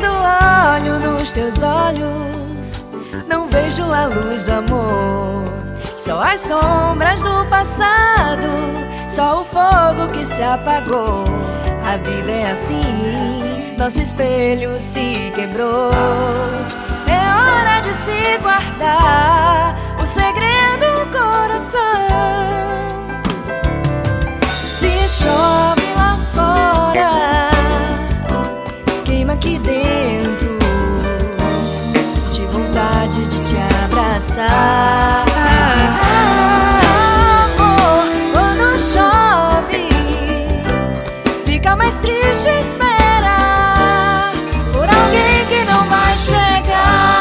Quando olho nos teus olhos, não vejo a luz do amor, só as sombras do passado, só o fogo que se apagou. A vida é assim, nosso espelho se quebrou. É hora de se guardar o segredo do coração. Se chove lá fora, queima aqui dentro, de vontade de te abraçar. Amor, quando chove, fica mais triste esperar por alguém que não vai chegar.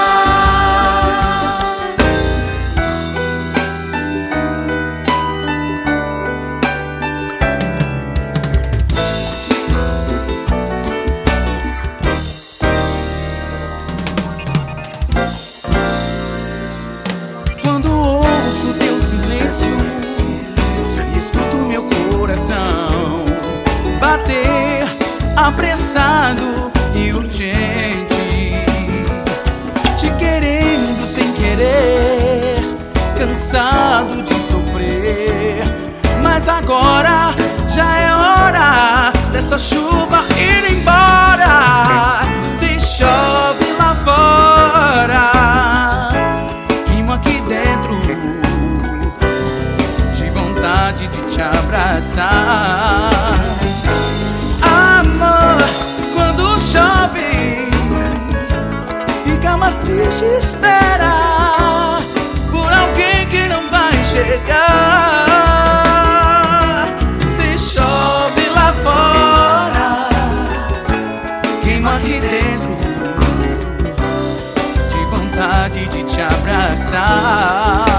Quando ouço teu silêncio, escuto meu coração bater apressado e urgente, te querendo sem querer, cansado de sofrer. Mas agora já é hora dessa chuva ir embora. Se chove lá fora, queimo aqui dentro, de vontade de te abraçar. Amor, quando chove, fica mais triste esperar por alguém que não vai chegar. Se chove lá fora, queima aqui dentro, de vontade de te abraçar.